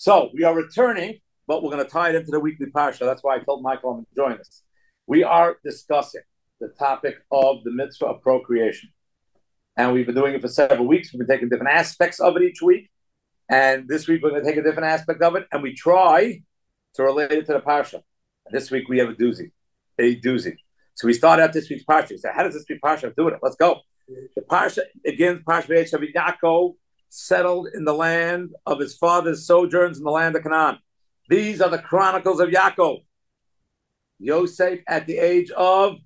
So we are returning, but we're going to tie it into the weekly parsha. That's why I told Michael I'm enjoying this. We are discussing the topic of the mitzvah of procreation. And we've been doing it for several weeks. We've been taking different aspects of it each week. And this week we're going to take a different aspect of it. And we try to relate it to the parsha. And this week we have a doozy. So we start out this week's parsha. We say, how does this week's parsha do it? Let's go. The parsha begins, parsha V'yetzav Yaakov settled in the land of his father's sojourns in the land of Canaan. These are the chronicles of Yaakov. Yosef, at the age of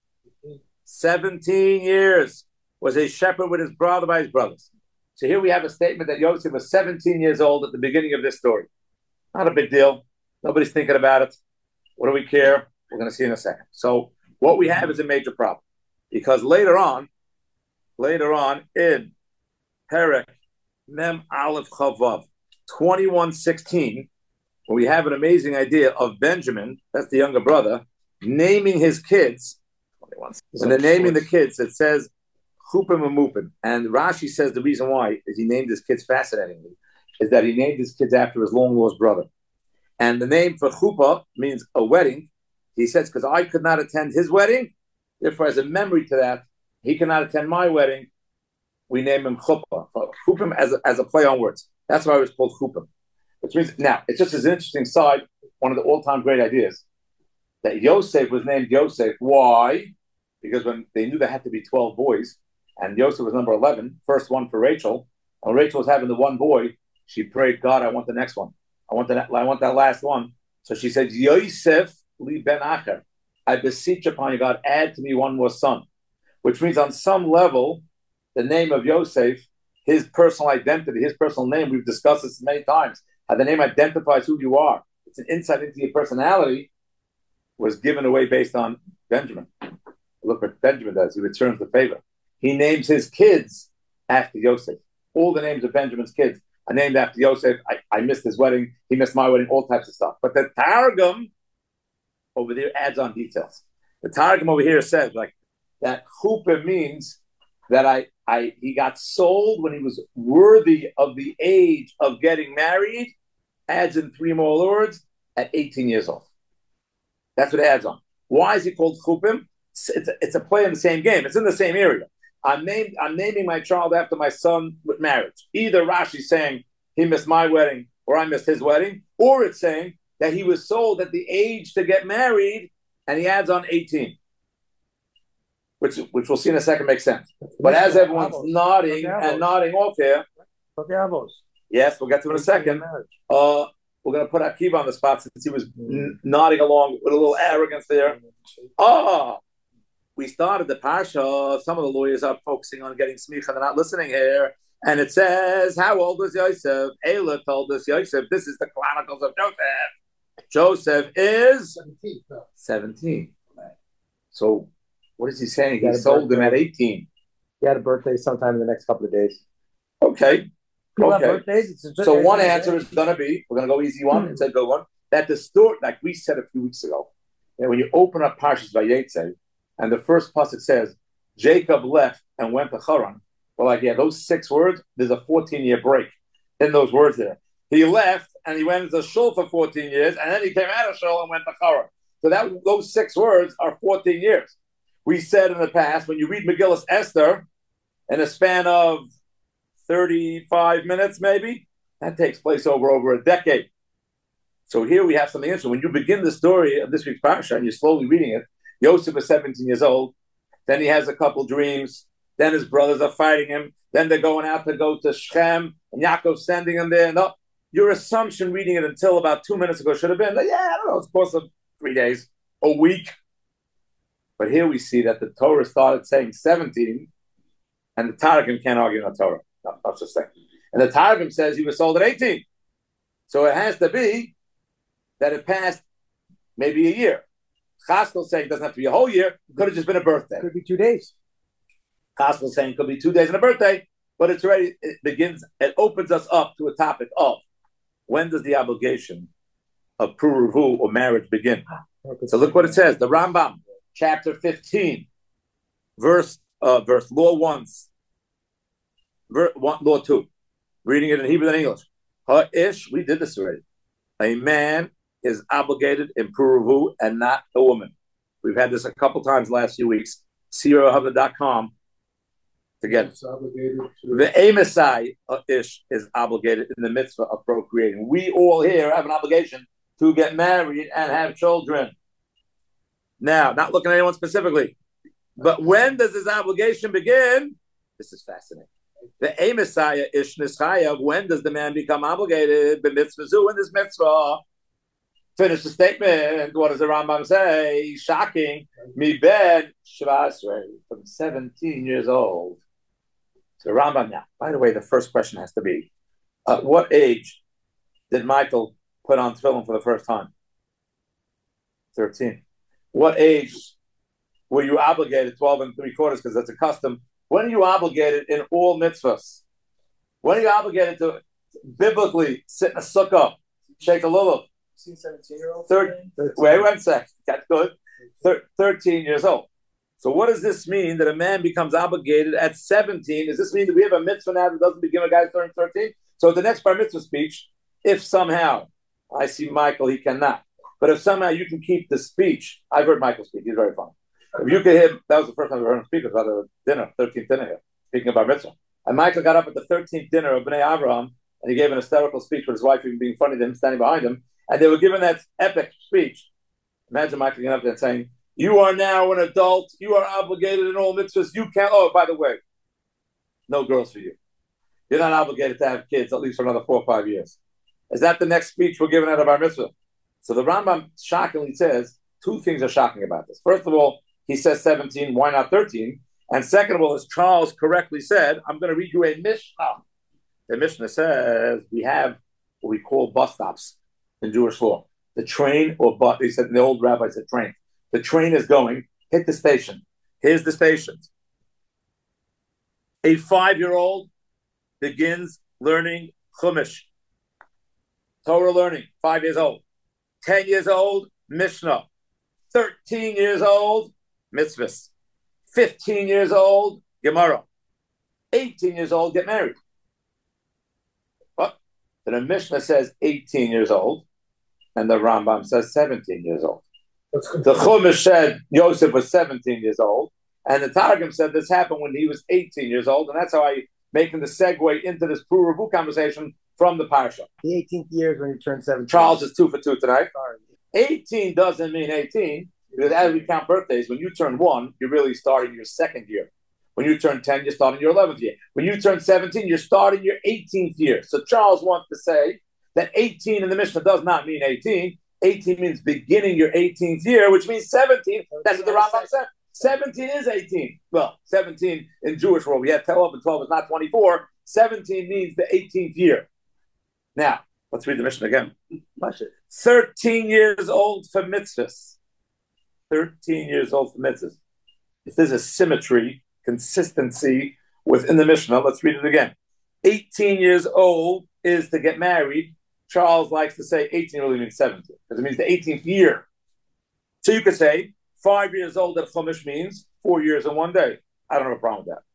17 years, was a shepherd with his brother by his brothers. So here we have a statement that Yosef was 17 years old at the beginning of this story. Not a big deal. Nobody's thinking about it. What do we care? We're going to see in a second. So what we have is a major problem. Because later on in Perek Mem Aleph Chavav 21:16, we have an amazing idea of Benjamin, that's the younger brother, naming his kids. When they're naming the kids, it says Chupim and Mupim. And Rashi says the reason why is he named his kids fascinatingly, is that he named his kids after his long-lost brother. And the name for Chuppah means a wedding. He says, because I could not attend his wedding, therefore as a memory to that, he cannot attend my wedding, we name him Chuppah. Chupim as a play on words. That's why it was called Chupim. Which means, now, it's just as an interesting side, one of the all-time great ideas, that Yosef was named Yosef. Why? Because when they knew there had to be 12 boys, and Yosef was number 11, first one for Rachel, and Rachel was having the one boy, she prayed, God, I want the next one. I want that last one. So she said, Yosef li ben acher. I beseech upon you, God, add to me one more son. Which means on some level, the name of Yosef, his personal identity, his personal name, we've discussed this many times, how the name identifies who you are. It's an insight into your personality, was given away based on Benjamin. Look what Benjamin does. He returns the favor. He names his kids after Yosef. All the names of Benjamin's kids are named after Yosef. I missed his wedding. He missed my wedding, all types of stuff. But the Targum over there adds on details. The Targum over here says like that Chuppah means that he got sold when he was worthy of the age of getting married, adds in 3 more words, at 18 years old. That's what it adds on. Why is he called Chupim? It's a play in the same game. It's in the same area. I'm naming my child after my son with marriage. Either Rashi saying he missed my wedding or I missed his wedding, or it's saying that he was sold at the age to get married and he adds on 18. Which we'll see in a second makes sense. But as everyone's nodding off here, yes, we'll get to it in a second. We're going to put Akiva on the spot since he was nodding along with a little arrogance there. We started the parsha. Some of the lawyers are focusing on getting smicha. They're not listening here. And it says, how old was Yosef? Eila told us Yosef. This is the Chronicles of Joseph. Joseph is 17. So what is he saying? He sold him at 18. He had a birthday sometime in the next couple of days. Okay. So one answer is going to be, we're going to go easy one. It's a good one. That the story, like we said a few weeks ago, that when you open up Parshas Vayetze, and the first pasuk says, Jacob left and went to Haran. Well, like, yeah, those 6 words, there's a 14-year break in those words there. He left and he went into Shul for 14 years, and then he came out of Shul and went to Haran. So those 6 words are 14 years. We said in the past, when you read Megillas Esther in a span of 35 minutes, maybe, that takes place over a decade. So here we have something interesting. When you begin the story of this week's parsha and you're slowly reading it, Yosef is 17 years old. Then he has a couple dreams. Then his brothers are fighting him. Then they're going out to go to Shechem, and Yaakov's sending him there. No, your assumption reading it until about 2 minutes ago should have been, I don't know, it's a course of 3 days, a week. But here we see that the Torah started saying 17, and the Targum can't argue on the Torah. No, that's just saying. And the Targum says he was sold at 18. So it has to be that it passed maybe a year. Chaskel saying it doesn't have to be a whole year. It could have just been a birthday. Could be 2 days. Chaskel saying it could be 2 days and a birthday. But it opens us up to a topic of when does the obligation of Puruvu or marriage begin? So look what it says. The Rambam, chapter 15, verse law 1, law 2. Reading it in Hebrew and English. Ha'ish, we did this already. A man is obligated in Puruvu and not a woman. We've had this a couple times last few weeks. SeerHubba.com to get it. The Amesai Ish is obligated in the mitzvah of procreating. We all here have an obligation to get married and have children. Now, not looking at anyone specifically, but when does this obligation begin? This is fascinating. The Amesai Ish Nischayav, when does the man become obligated? The mitzvah in this mitzvah. Finish the statement. What does the Rambam say? Shocking. Mi ben Shavasrei, from 17 years old. So Rambam now. By the way, the first question has to be, what age did Michael put on tefillin for the first time? 13. What age were you obligated? 12 and 3/4, because that's a custom. When are you obligated in all mitzvahs? When are you obligated to biblically sit in a sukkah, shake a lulav? 17-year-old? Wait one sec. That's good. 13 years old. So what does this mean that a man becomes obligated at 17? Does this mean that we have a mitzvah now that doesn't begin a guy turning 13? So at the next bar mitzvah speech, if somehow, I see Michael, he cannot. But if somehow you can keep the speech, I've heard Michael speak, he's very funny. If you could hear, that was the first time I heard him speak about the dinner, 13th dinner here, speaking about mitzvah. And Michael got up at the 13th dinner of Bnei Avraham, and he gave an hysterical speech with his wife even being funny to him, standing behind him. And they were given that epic speech. Imagine Michael getting up there and saying, you are now an adult. You are obligated in all mitzvahs. You can't. Oh, by the way, no girls for you. You're not obligated to have kids at least for another 4 or 5 years. Is that the next speech we're giving out of our mitzvah? So the Rambam shockingly says, two things are shocking about this. First of all, he says 17. Why not 13? And second of all, as Charles correctly said, I'm going to read you a Mishnah. The Mishnah says we have what we call bus stops in Jewish law. The train or bus, he said, the old rabbi said train. The train is going, hit the station. Here's the station. A 5-year-old begins learning Chumash. Torah learning, 5 years old. 10 years old, Mishnah. 13 years old, mitzvahs. 15 years old, Gemara. 18 years old, get married. What? The Mishnah says 18 years old, and the Rambam says 17 years old. The Chumash said Yosef was 17 years old, and the Targum said this happened when he was 18 years old, and that's how I making the segue into this Puruvu conversation from the Parsha. The 18th year is when you turn 17. Charles is 2 for 2 tonight. 18 doesn't mean 18, because as we count birthdays, when you turn 1, you're really starting your 2nd year. When you turn 10, you're starting your 11th year. When you turn 17, you're starting your 18th year. So Charles wants to say that 18 in the Mishnah does not mean 18. 18 means beginning your 18th year, which means 17. That's what the Rambam said. 17 is 18. Well, 17 in Jewish world, we have 12 and 12 is not 24. 17 means the 18th year. Now, let's read the Mishnah again. 13 years old for mitzvahs. 13 years old for mitzvahs. If there's a symmetry, consistency within the Mishnah, let's read it again. 18 years old is to get married. Charles likes to say 18 really means 17, because it means the 18th year. So you could say 5 years old at Chumash means 4 years and 1 day. I don't have a problem with that.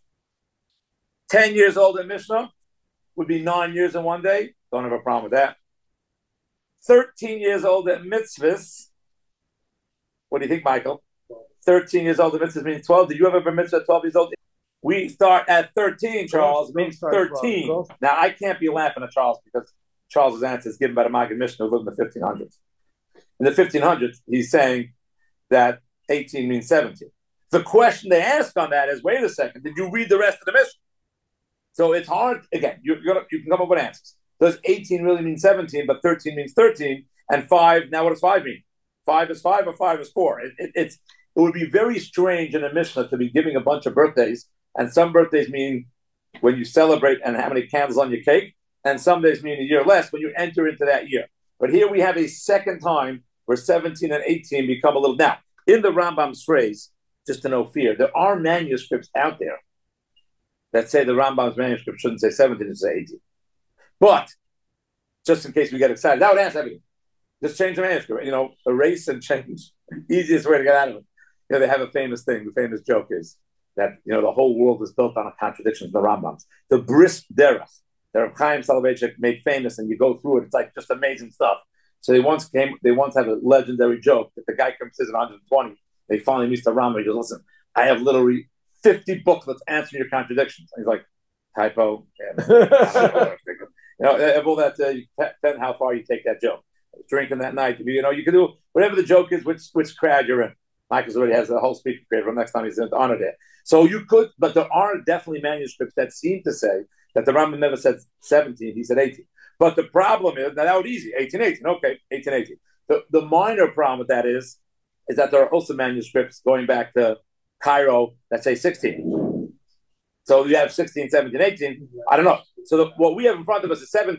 10 years old at Mishnah would be 9 years and 1 day. Don't have a problem with that. 13 years old at mitzvahs. What do you think, Michael? 13 years old at mitzvahs means 12. Did you ever have a mitzvah at 12 years old? We start at 13, Charles. It means 13. Now, I can't be laughing at Charles because Charles's answer is given by the Maggid Mishnah who lived in the 1500s. In the 1500s, he's saying that 18 means 17. The question they ask on that is, wait a second, did you read the rest of the Mishnah? So it's hard. Again, you can come up with answers. Does 18 really mean 17, but 13 means 13? And 5, now what does 5 mean? 5 is 5 or 5 is 4? It would be very strange in a Mishnah to be giving a bunch of birthdays, and some birthdays mean when you celebrate and how many candles on your cake, and some days mean a year less when you enter into that year. But here we have a second time where 17 and 18 become a little... Now, in the Rambam's phrase, just to no fear, there are manuscripts out there that say the Rambam's manuscript shouldn't say 17, it should say 18. But, just in case we get excited, that would answer everything. Just change the manuscript. Erase and change. Easiest way to get out of it. They have a famous thing. The famous joke is that, the whole world is built on a contradiction in the Rambams. The bris derech, that Reb Chaim Soloveitchik made famous, and you go through it. It's like just amazing stuff. So they once have a legendary joke that the guy comes in 120. They finally meet the Rambam. He goes, listen, I have literally 50 booklets answering your contradictions. And he's like, typo. All that, depends how far you take that joke. Drinking that night, you can do whatever the joke is, which crowd you're in. Michael already has a whole speaking crowd from next time he's in the honor day. So you could, but there are definitely manuscripts that seem to say that the Rambam never said 17, he said 18. But the problem is, now that would be easy, 18, okay, 18. The minor problem with that is that there are also manuscripts going back to Cairo that say 16. So you have 16, 17, 18. I don't know. So what we have in front of us is 17.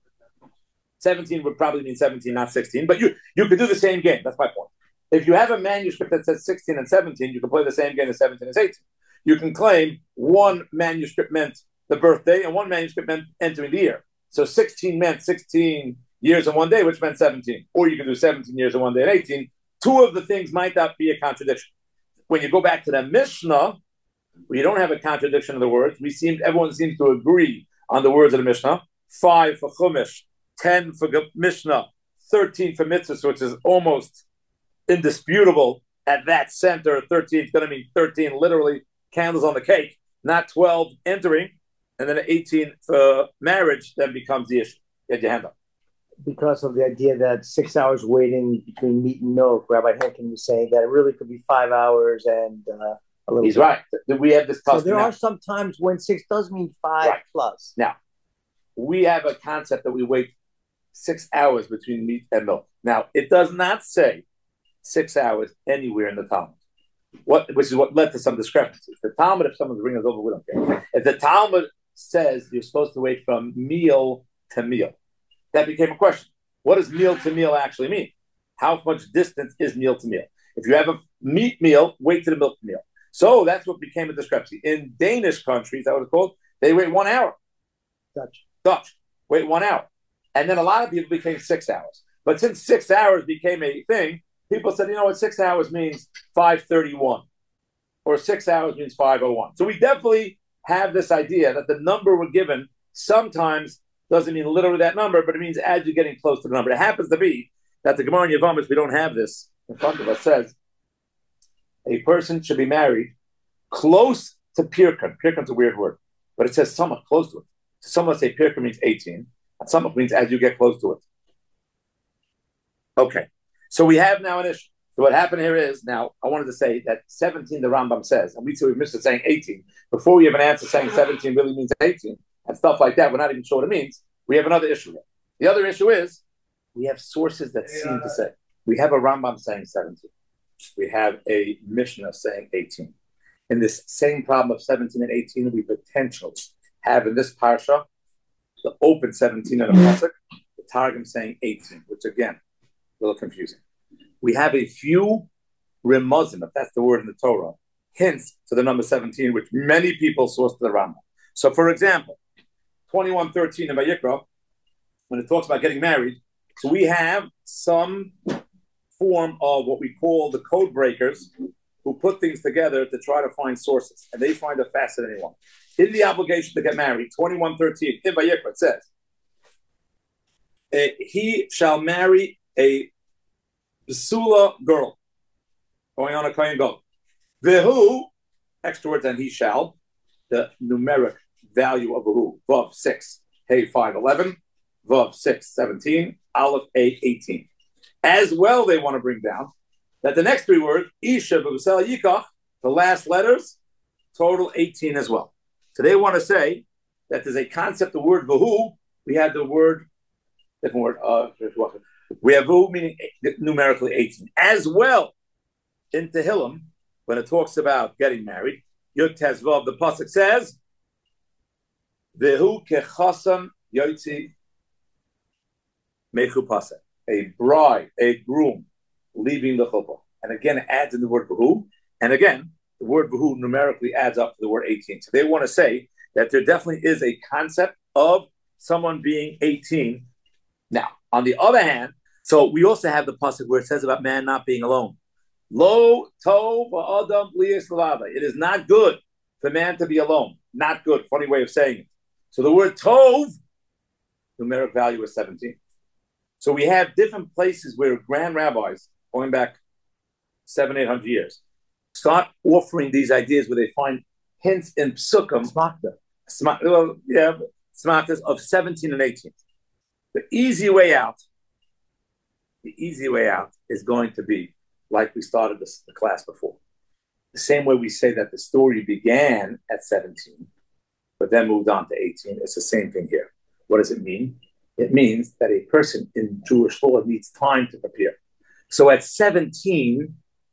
17 would probably mean 17, not 16. But you could do the same game. That's my point. If you have a manuscript that says 16 and 17, you can play the same game as 17 as 18. You can claim one manuscript meant the birthday and one manuscript meant entering the year. So 16 meant 16 years and 1 day, which meant 17. Or you can do 17 years and 1 day and 18. Two of the things might not be a contradiction. When you go back to the Mishnah, we don't have a contradiction of the words. Everyone seems to agree on the words of the Mishnah. 5 for Chumash, 10 for Mishnah, 13 for Mitzvahs, which is almost indisputable at that center. 13 is going to mean 13, literally, candles on the cake, not 12 entering, and then 18 for marriage then becomes the issue. Get your hand up. Because of the idea that 6 hours waiting between meat and milk, Rabbi Henkin was saying that it really could be 5 hours and a little. He's bit. Right. We have this custom. So there are some times when 6 does mean 5 right. plus. Now, we have a concept that we wait 6 hours between meat and milk. Now, it does not say 6 hours anywhere in the Talmud, which is what led to some discrepancies. The Talmud, if someone's bringing us over, we don't care. If the Talmud says you're supposed to wait from meal to meal, that became a question. What does meal to meal actually mean? How much distance is meal to meal? If you have a meat meal, wait to the milk meal. So that's what became a discrepancy. In Danish countries, that was called, they wait 1 hour. Dutch, wait 1 hour. And then a lot of people became 6 hours. But since 6 hours became a thing, people said, 6 hours means 5:31. Or 6 hours means 5:01. So we definitely have this idea that the number we're given sometimes doesn't mean literally that number, but it means as you're getting close to the number. It happens to be that the Gemara in Yevamos, we don't have this in front of us, says a person should be married close to Pirkan. Pirkan's a weird word, but it says somewhat close to it. So some say Pirkan means 18, and somewhat means as you get close to it. Okay, so we have now an issue. So what happened here is, now I wanted to say that 17 the Rambam says, and we missed it saying 18. Before we have an answer saying 17 really means 18, and stuff like that, we're not even sure what it means. We have another issue here. The other issue is, we have sources that seem to say, we have a Rambam saying 17. We have a Mishnah saying 18. In this same problem of 17 and 18, we potentially have in this parsha, the open 17 and a pasuk, the Targum saying 18, which again, a little confusing. We have a few remuzim, if that's the word in the Torah, hints to the number 17, which many people source to the Rambam. So for example, 21:13 in Vayikra, when it talks about getting married, so we have some form of what we call the code breakers who put things together to try to find sources, and they find a fascinating one. In the obligation to get married, 21:13 in Vayikra, it says, he shall marry a Besula girl, going on a Kohen Gadol. Vehu, extra words, and he shall, the numeric value of Vehu, Vav 6, Hey 5, 11, Vav 6, 17, Aleph A 18. As well, they want to bring down that the next three words, Isha V'Besela Yikach, the last letters, total 18 as well. So they want to say that there's a concept, the word Vehu, we have the word, different word, we have Vehu meaning numerically 18. As well, in Tehillim, when it talks about getting married, Yud Tes Vav, the pasuk says, Vehu kechasam yotzi mechu pasuk. A bride, a groom, leaving the chuppah. And again, it adds in the word Vehu. And again, the word Vehu numerically adds up to the word 18. So they want to say that there definitely is a concept of someone being 18. Now, on the other hand, so we also have the pasuk where it says about man not being alone. Lo tov adam liyis lavada. It is not good for man to be alone. Not good. Funny way of saying it. So the word tov, numeric value is 17. So we have different places where grand rabbis, going back 700-800 years, start offering these ideas where they find hints in psukim, smartas of 17 and 18. The easy way out is going to be like we started the class before. The same way we say that the story began at 17, but then moved on to 18. It's the same thing here. What does it mean? It means that a person in Jewish law needs time to prepare. So at 17,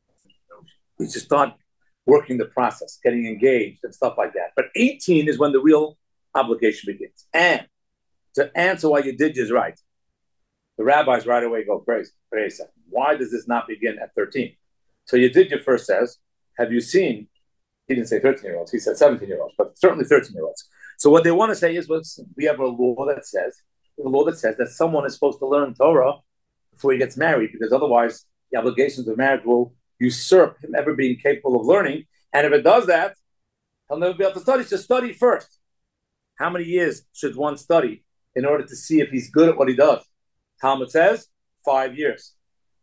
you just start working the process, getting engaged and stuff like that. But 18 is when the real obligation begins. And to answer why you did is right, the rabbis right away go crazy. Why does this not begin at 13? So you did your first says, have you seen, he didn't say 13-year-olds, he said 17-year-olds, but certainly 13-year-olds. So what they want to say is, listen, we have a law that says that someone is supposed to learn Torah before he gets married, because otherwise the obligations of marriage will usurp him ever being capable of learning. And if it does that, he'll never be able to study. So study first. How many years should one study in order to see if he's good at what he does? Talmud says 5 years.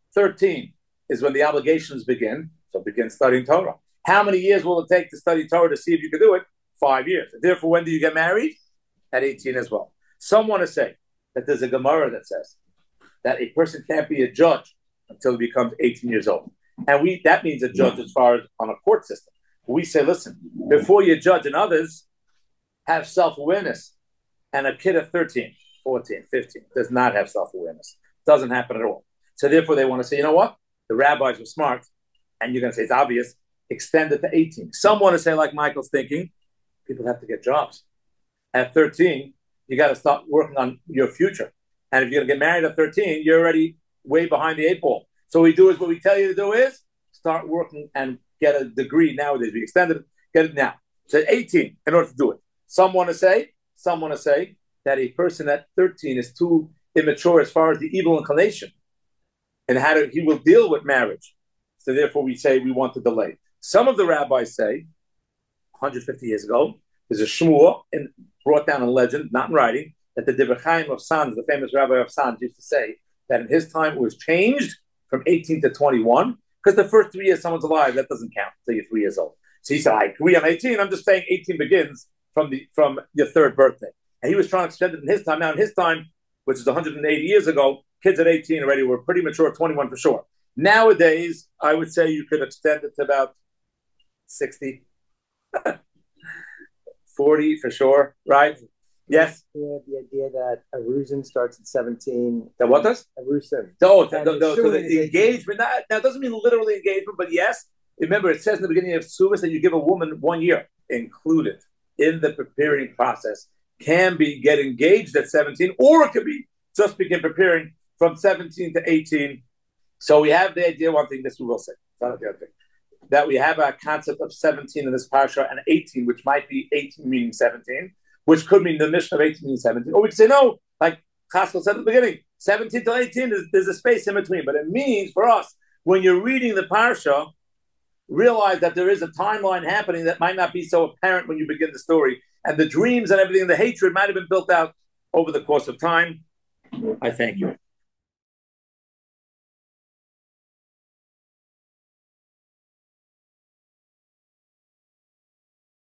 13 is when the obligations begin. So begin studying Torah. How many years will it take to study Torah to see if you can do it? 5 years. And therefore, when do you get married? At 18 as well. Some want to say that there's a Gemara that says that a person can't be a judge until he becomes 18 years old. And that means a judge as far as on a court system. We say, listen, before you judge in others, have self-awareness. And a kid of 13, 14, 15 does not have self-awareness. Doesn't happen at all. So therefore they want to say, you know what? The rabbis were smart. And you're going to say it's obvious. Extend it to 18. Some want to say, like Michael's thinking, people have to get jobs. At 13, you got to start working on your future. And if you're going to get married at 13, you're already way behind the 8 ball. So what we tell you to do is start working and get a degree nowadays. We extended it, get it now. So 18 in order to do it. Some want to say that a person at 13 is too immature as far as the evil inclination and he will deal with marriage. So therefore we say we want to delay. Some of the rabbis say 150 years ago, there's a shmua brought down in legend, not in writing, that the Divrei Chaim of Sanz, the famous rabbi of Sanz, used to say that in his time it was changed from 18 to 21, because the first 3 years someone's alive, that doesn't count until you're 3 years old. So he said, I agree on 18, I'm just saying 18 begins from your third birthday. And he was trying to extend it in his time. Now in his time, which is 180 years ago, kids at 18 already were pretty mature, 21 for sure. Nowadays, I would say you could extend it to about 60, 40 for sure, right? Yes. Yeah, the idea that a Ruzin starts at 17. That what does? A Ruzin. So the engagement, now it doesn't mean literally engagement, but yes. Remember, it says in the beginning of Suvas that you give a woman 1 year included in the preparing process. Can be get engaged at 17, or it could be just begin preparing from 17 to 18. So we have the idea, one thing this we will say, not the other thing, that we have a concept of 17 in this parasha and 18, which might be 18 meaning 17, which could mean the mission of 18 meaning 17. Or we could say no, like Chaskel said at the beginning, 17 to 18, there's a space in between. But it means for us, when you're reading the parasha, realize that there is a timeline happening that might not be so apparent when you begin the story. And the dreams and everything, the hatred might have been built out over the course of time. I thank you.